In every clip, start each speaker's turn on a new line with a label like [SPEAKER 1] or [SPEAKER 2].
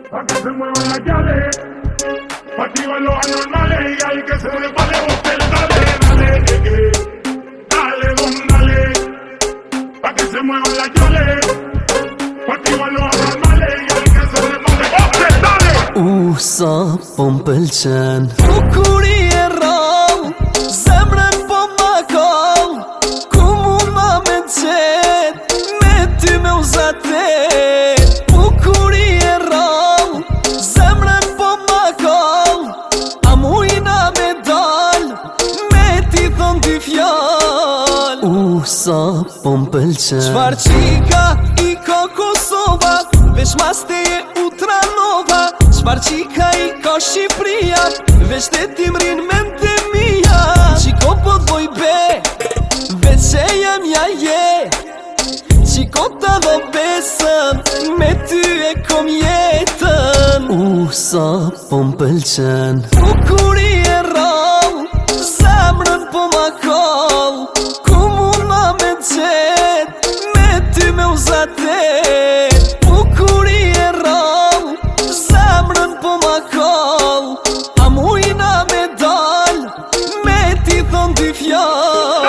[SPEAKER 1] pa' que se muevan las llave, pa' activar los anormales y al que se le vale botel, dale, dale, don, dale, pa' que se muevan las llave, pa' activar los anormales y al que se le vale botel, dale.
[SPEAKER 2] Sa po m'pëlqen bukurie rall, zemrën po ma kall, ku mund ma me qet, me ty me uzatet. Bukurie rall, zemrën po ma kall, a mujna me dal, me ti thon dy fjall. Sa po m'pëlqen çfar qika i ka Kosova, veç mas teje Utranova. Çfar qika i ka Shqipria, veç te ti mrin mente mija. Qiko po t'boj be, veç që jem ja je, qiko ta do besën, me ty e kom jetën. Sa po m'pëlqen bukurie rall, zemrën po ma kall, ku mund ma me qet, me ty me uzatet. Bukurie rall, zemrën po ma kall, a mujna me dal, me ti thon dy fjall.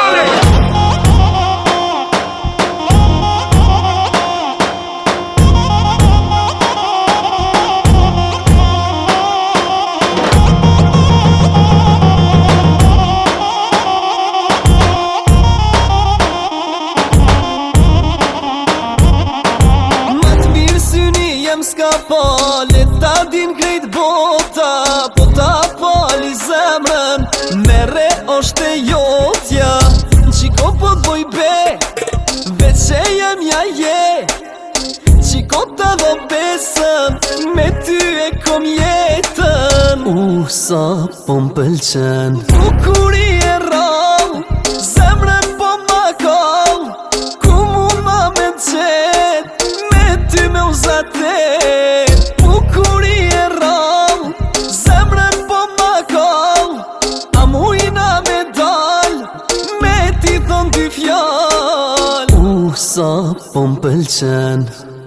[SPEAKER 2] S'ka pali, ta din krejt bota, po ta pali zemrën, mere është e jotja. Qiko po t'boj be, veç që jem ja je, qiko ta do besën, me ty e kom jetën. Sa po m'pëlqen bukurie rall, zemrën po ma kall, ku mund ma me qet, me ty me uzatet. Bukurie rall, zemrën po ma kall, a mujna me dal, me ti thon dy fjall. Sa po m'pëlqen